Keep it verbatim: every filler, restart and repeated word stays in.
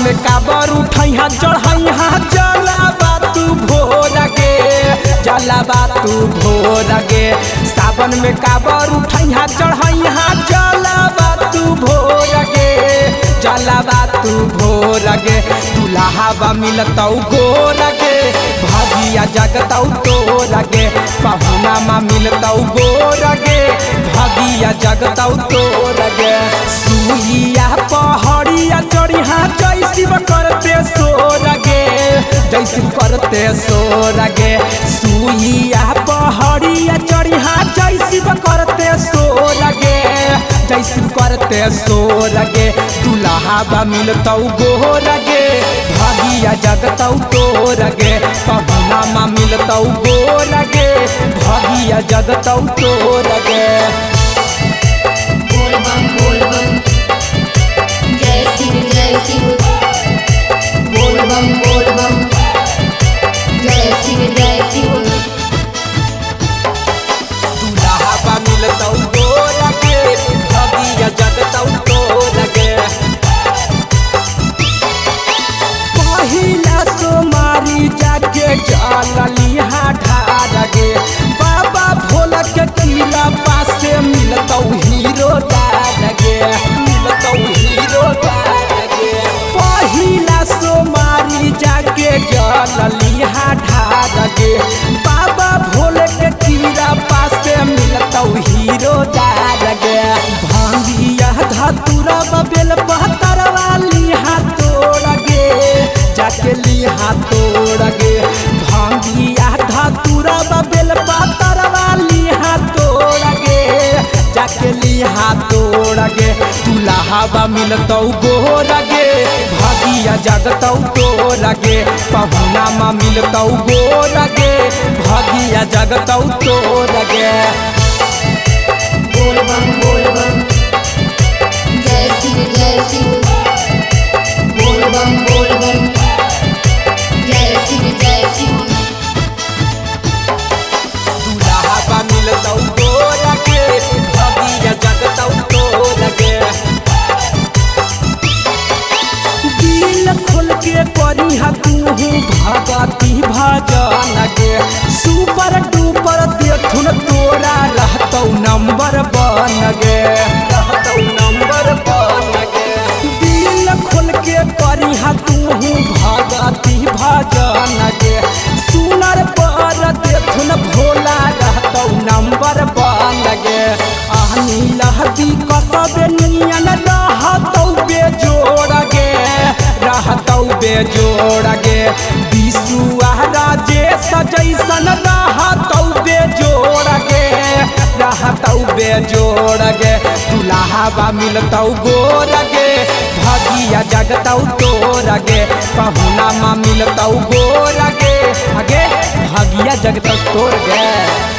में काबर उठैहा चढ़ैहा जलाबा तू भोर गे जलाबा तू भोर गे सावन में काबर उठैहा चढ़ैहा जलाबा तू भोर गे जलाबा तू भोर गे दुल्हावा मिलतौ गोर गे भागिया जगतौ तोर गे पहुनामा मिलतौ गोर गे भागिया जगतौ तोर गे सुइया पहाड़िया चढ़िया जैसी करते सोर गे जैसी करते सोर गे सुइया पहाड़िया चढ़िया जैसी करते सोर गे जैसी करते सोर गे दुल्हावा मिलतौ गोर गे भागिया जगतौ तोर गे पहुनामा मिलतौ गोर गे भागिया जगतौ तोर गे। बोल बम बोल बम जय शिव जय शिव बोल बम बोल बम जय शिव जय शिव दुल्हावा मिलतौ गोर गे भागिया जगतौ तोर गे पहिला सोमारी जाके जलिहा ढार गे बाबा भोला के किला पासे मिलतौ हीरो डार गे मिलतौ हीरो डार गे पहिला सोमारी जाके जलिहा ढार गे बाबा भोले के किला पासे मिलतौ हीरो डार गे भांगिया धतुरा बेल पहतर वाली हाथ तोड़ गे जाके लिहा तोड़ गे भांगिया धतुरा बेल पहतर वाली हाथ तोड़ गे जाके लिहा तोड़ गे दुल्हावा मिलतौ गोर गे भागिया जगतौ तोड़ गे पहुनामा मिलतौ गोर गे भागिया जगतौ तोड़ गे। बोल बम बोल बम जय शिव जय शिव बोल बम बोल बम जय शिव जय शिव दुल्हावा मिलतौ गोर गे भागिया जगतौ तोर गे दिल खोल के करिहा तूहू भगती भजन गे सुपर डुपर देखुन तोरा रहतौ नंबर बन गे रहतौ नंबर बन गे दिल खोल के करिहा तूहू भगती भजन गे सुनर पर देखुन भोला रहतौ नंबर बन गे आहनी लहदी कसबे नियन रहतौ बेजोड़ गे रहतौ बेजोड़ गे विशुआ राजेश जैसन रहतौ बेजोड़ गे रहतौ बेजोड़ गे दुल्हावा मिलतौ गोर गे भागिया जगतौ तोर गे पहुनामा मिलतौ गोर गे आगे भागिया जगतौ तोर गे।